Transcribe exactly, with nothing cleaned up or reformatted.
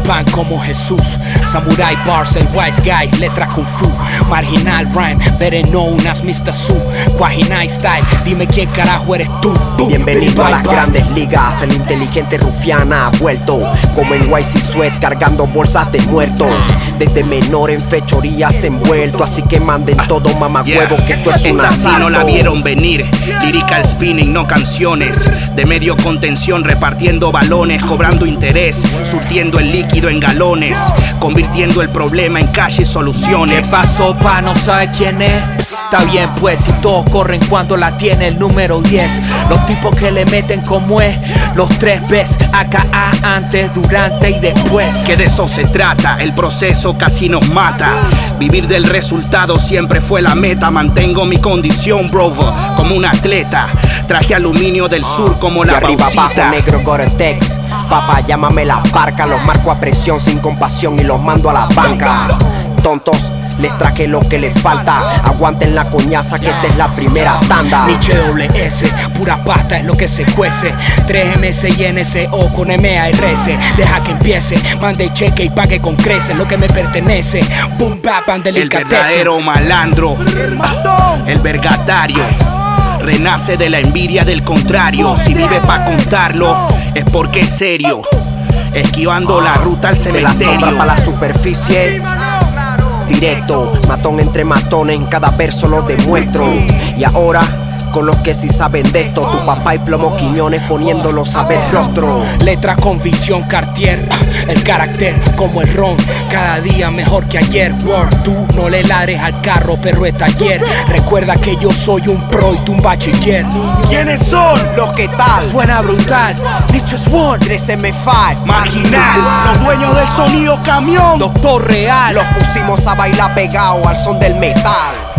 pan como Jesús. Samurai bars, el wise guy, letra kung fu. Marginal rhyme, better known as mister Su. Quajinai style, dime quién carajo eres tú. Boom, Bienvenido a las bye, bye. grandes ligas, el inteligente rufiana ha vuelto. Como en Y C Sweat cargando bolsas de muertos. Desde menor en fechorías envuelto. Así que manden todo mamacuevo Yeah. que esto es un Esta sí asalto. no la vieron venir. Lyrical spinning, no canciones. De medio contención repartiendo balones, cobrando interés, surtiendo el líquido en galones, convirtiendo el problema en cash y soluciones. ¿Qué pasó, pa? ¿No sabe quién es? Está bien pues, si todos corren cuando la tiene el número diez. Los tipos que le meten como es, los tres B's, A K A antes, durante y después. Que de eso se trata, el proceso casi nos mata. Vivir del resultado siempre fue la meta. Mantengo mi condición, bro, como un atleta. Traje aluminio del sur como De la arriba abajo Bauxita. negro Gore-Tex. Papá, llámame la barca. Los marco a presión sin compasión y los mando a la banca. Tontos, les traje lo que les falta. Aguanten la coñaza que esta es la primera tanda. Nietzsche doble S, pura pasta es lo que se cuece. tres M S y N S O con M A R S. Deja que empiece, mande y cheque y pague con creces lo que me pertenece. Boom bap and El delicatese. verdadero malandro, el vergatario, renace de la envidia del contrario. Si vive pa' contarlo, es porque es serio. Esquivando la ruta al De la sombra cementerio. para la superficie. Directo, matón entre matones, en cada verso lo demuestro. Y ahora, con los que sí saben de esto, tu papá y plomo Quiñones poniéndolos a ver rostro. Letra con visión Cartier, el carácter como el ron, cada día mejor que ayer. Word, tú no le ladres al carro, perro de taller. Recuerda que yo soy un pro y tú un bachiller. ¿Quiénes son? Los que tal, Suena brutal, dicho es one. tres M cinco, Marginal, los dueños del sonido camión. Doctor Real. los pusimos a bailar pegado al son del metal.